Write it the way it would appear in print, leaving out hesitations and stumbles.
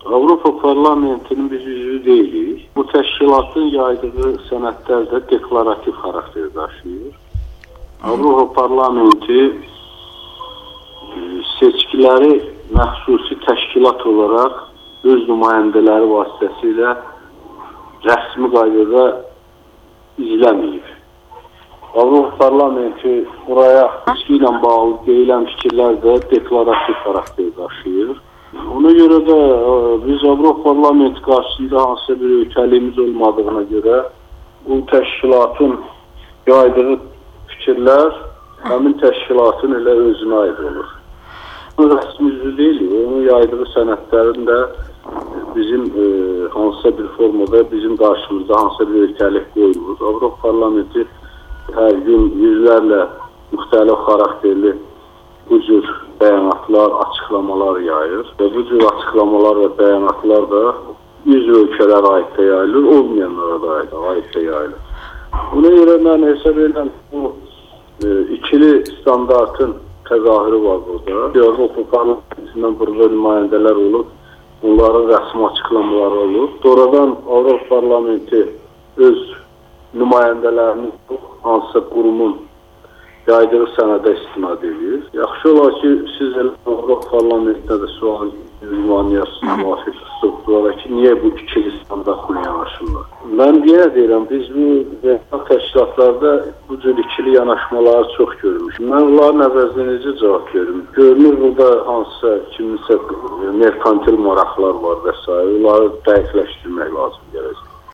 Avropa Parlamentinin biz üzvü deyilik. Bu təşkilatın yaydığı sənədlərdə deklarativ xarakter daşıyır. Avropa Parlamenti seçkiləri məxsusi təşkilat olaraq öz nümayəndələri vasitəsilə rəsmi qaydada izləməyib. Avropa Parlamenti buraya seçki ilə bağlı deyilən fikirlər də deklarativ xarakter daşıyır. Ona görə də biz Avropa Parlamenti qarşısında hansısa bir öhdəliyimiz olmadığına görə bu təşkilatın yaydığı fikirlər həmin təşkilatın elə özünə aid olur. Rəsmi üzvü deyil, onun yaydığı sənədlərin də bizim hansısa bir formada bizim qarşımızda hansısa bir öhdəlik qoyulur. Avropa Parlamenti hər gün yüzlərlə müxtəlif xarakterli bu cür bəyanatlar, açıqlamalar yayır və bu cür açıqlamalar və bəyanatlar da üzv ölkələrə aid də yayılır, olmayanlara da aid də yayılır. Buna görə mən hesab edirəm bu ikili standartın təzahürü var burada. Avropa Parlamentindən burada nümayəndələr olub, onların rəsmi açıqlamaları olub. Sonradan Avropa Parlamenti öz nümayəndələrinin hansısa qurumun yaydığı sənədə istinad edir. Yaxşı olar ki, siz Avropa Parlamentində də sual ünvanlayarsınız müvafiq strukturlara ki, niyə bu ikili standartla yanaşırlar? Mən yenə deyirəm, biz bu təşkilatlarda bu cür ikili yanaşmaları çox görmüşük. Mən onların əvəzinə necə cavab verim? Görünür, burada hansısa kiminsə merkantil maraqlar var və s. Onları dəqiqləşdirmək lazımdır.